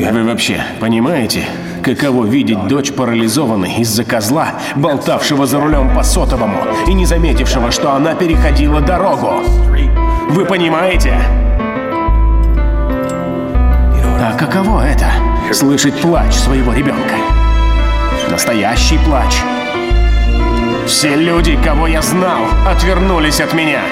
друга. Вы вообще понимаете, каково видеть дочь парализованной из-за козла, болтавшего за рулем по сотовому и не заметившего, что она переходила дорогу? Вы понимаете? А каково это — слышать плач своего ребенка? Настоящий плач. Все люди, кого я знал, отвернулись от меня.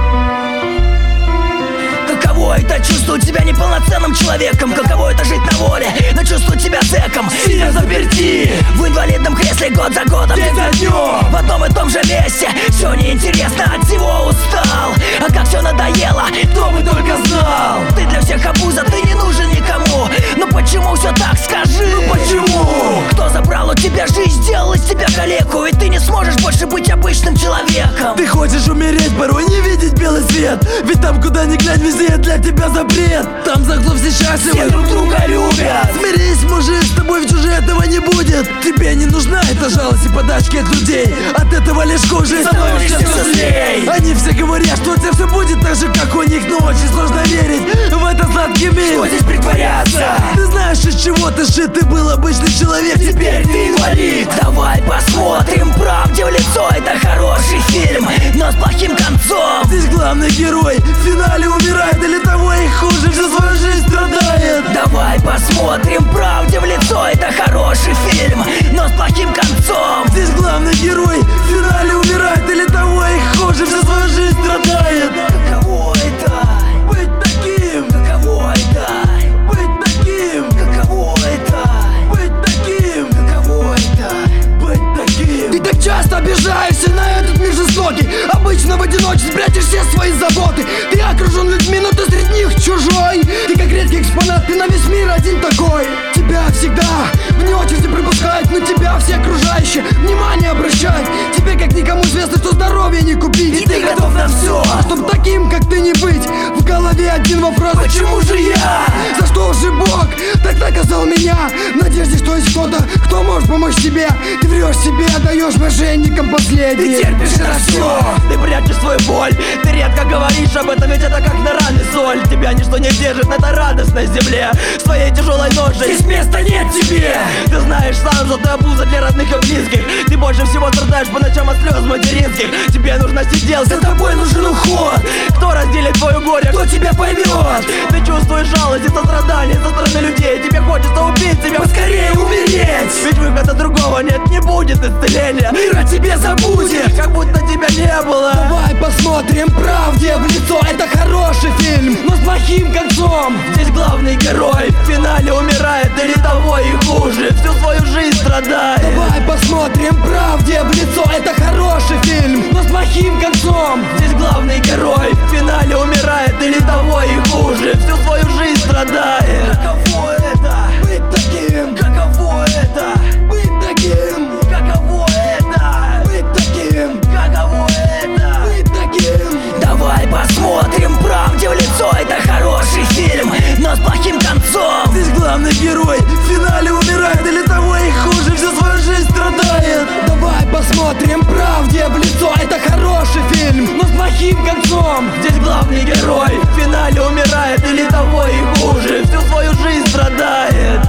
Каково это чувствовать себя неполноценным человеком? Каково это жить на воле, но чувствовать себя зэком? Сидя заперти в инвалидном кресле год за годом, день за днем, в одном и том же месте. Все неинтересно, от всего устал. А как все надоело, кто бы только знал. Ты для всех обуза, ты не нужен никому. Но почему все так, скажи? Ну почему? Кто забрал у тебя жизнь, сделал из тебя калеку, и ты не сможешь больше быть обычным человеком. Ты хочешь умереть, порой не видеть белый свет. Ведь там, куда ни глянь, везде для тебя запрет. Там за углом все счастливы, все друг друга любят. Смирись, мужик, с тобой в чуже этого не будет. Тебе не нужна эта жалость и подачки от людей. От этого лишь хуже становишься все злей. Они все говорят, что у тебя все будет так же, как у них. Но очень сложно верить в этот сладкий мир. Что здесь притворяться? Ты знаешь, из чего ты шит, ты был обычный человек. Теперь ты инвалид. Давай посмотрим правде в лицо. Это хороший фильм, но с плохим концом. Здесь главный герой в финале умирает, или того и хуже, всю свою жизнь страдает. Давай посмотрим правде в лицо. Это хороший фильм, но с плохим концом. Здесь главный герой в финале умирает, или того и хуже, всю свою жизнь страдает. Каково это? Быть таким. Каково это? Быть таким. Каково это? Быть таким. Каково это? Быть таким. Ты так часто обижаешься на этот мир жестокий. Обычно в одиночестве прячешь все свои заботы. Ты окружен людьми, но ты среди них чужой. Ты как редкий экспонат, ты на весь мир один такой. Тебя всегда вне очереди пропускают, но тебя все окружающие внимание обращают. Тебе как никому известно, что здоровье не купить. И ты готов на все. Чтоб таким, как ты, не быть. В голове один вопрос: почему же я? За что же Бог так наказал меня? В надежде, что есть кто-то, кто может помочь тебе. Ты врешь себе, даешь мошенникам последний. Ты терпишь это все. Ты прячешь свою боль, ты редко говоришь об этом, ведь это как на раны соль. Тебя ничто не держит на этой радостной земле. С твоей тяжелой ножей Здесь места нет тебе. ты знаешь сам, что ты обуза для родных и близких. Ты больше всего страдаешь по ночам от слез материнских. Тебе нужна сиделка, За тобой нужен уход. кто разделит твое горе, Кто тебя поймет? Ты чувствуешь жалость и сострадание со стороны людей. Тебе хочется убить себя, Поскорее умереть. ведь выхода другого нет, не будет исцеления. Мир о тебе забудет. Как будто тебя не было. Давай посмотрим правде в лицо. Это хороший фильм, но с плохим концом. Здесь главный герой в финале умирает, или того и хуже, всю свою жизнь страдает. Давай посмотрим правде в лицо. Это хороший фильм, но с плохим концом. Здесь главный герой в финале умирает, или того и хуже, всю свою жизнь страдает. Каково это? Быть таким, Каково это? быть таким, Каково это? быть таким, Каково это? быть таким. Давай посмотрим правде в лицо. Это хороший фильм, но с плохим концом. Здесь главный герой в финале умирает, или того и хуже, всю свою жизнь страдает. Давай посмотрим правде в лицо. Это хороший фильм, но с плохим концом. Здесь главный герой в финале умирает, или того и хуже, всю свою жизнь страдает.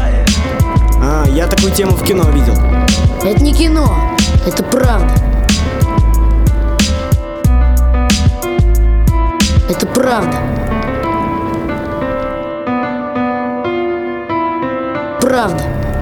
Я такую тему в кино видел. Это не кино, это правда. Это правда. Правда.